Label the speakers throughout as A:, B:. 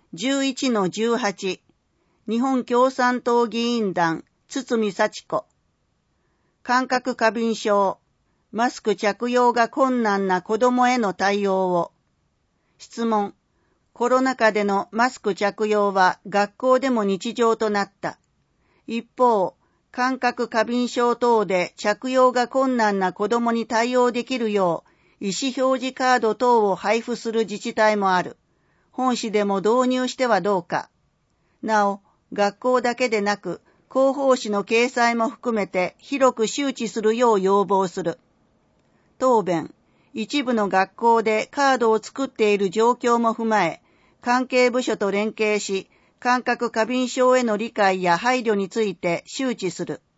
A: 11-18 日本共産党議員団堤幸子感覚過敏症マスク着用が困難な子どもへの対応を質問コロナ禍でのマスク着用は学校でも日常となった。一方、感覚過敏症等で着用が困難な子どもに対応できるよう意思表示カード等を配布する自治体もある。本市でも導入してはどうか。なお、学校だけでなく広報誌の掲載も含めて広く周知するよう要望する。答弁、一部の学校でカードを作っている状況も踏まえ、関係部署と連携し、感覚過敏症への理解や配慮について周知する。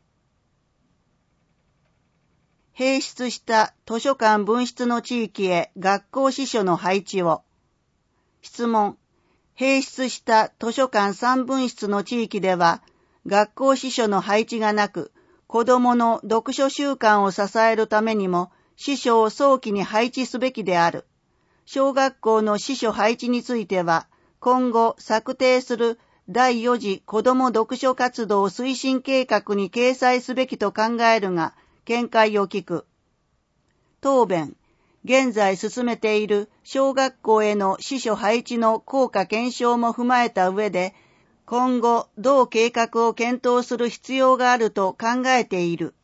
A: 併出した図書館分室の地域へ学校司書の配置を。質問。併出した図書館3分室の地域では、学校司書の配置がなく、子どもの読書習慣を支えるためにも、司書を早期に配置すべきである。小学校の司書配置については、今後策定する第4次子ども読書活動推進計画に掲載すべきと考えるが、見解を聞く。答弁。現在進めている小学校への司書配置の効果検証も踏まえた上で、今後同計画を検討する必要があると考えている。